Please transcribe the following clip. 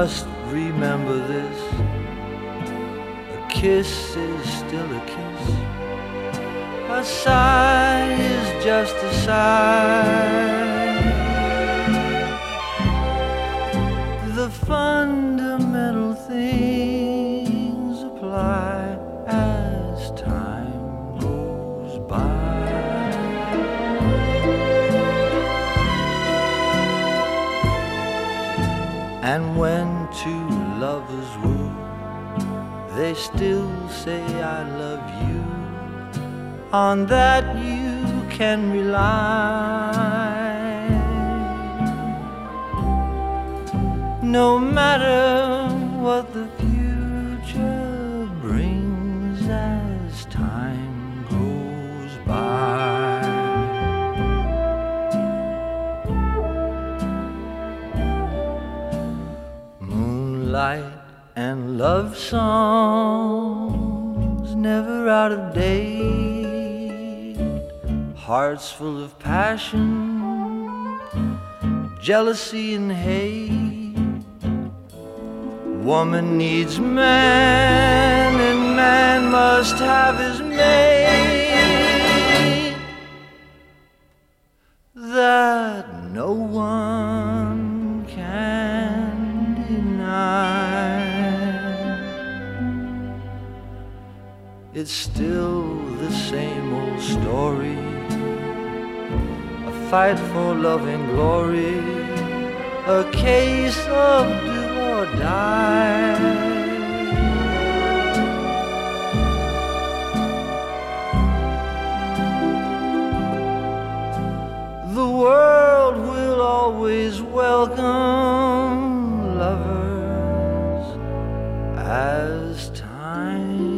must remember this. A kiss is still a kiss. A sigh is just a sigh. The fundamental things apply as time goes by. And when two lovers woo, they still say I love you. On that you can rely. No matter what the future brings as time goes by. Moonlight and love songs never out of date. Hearts full of passion, jealousy and hate. Woman needs man, and man must have his mate. That no one can deny. It's still the same old story, a fight for love and glory, a case of do or die. The world will always welcome lovers as time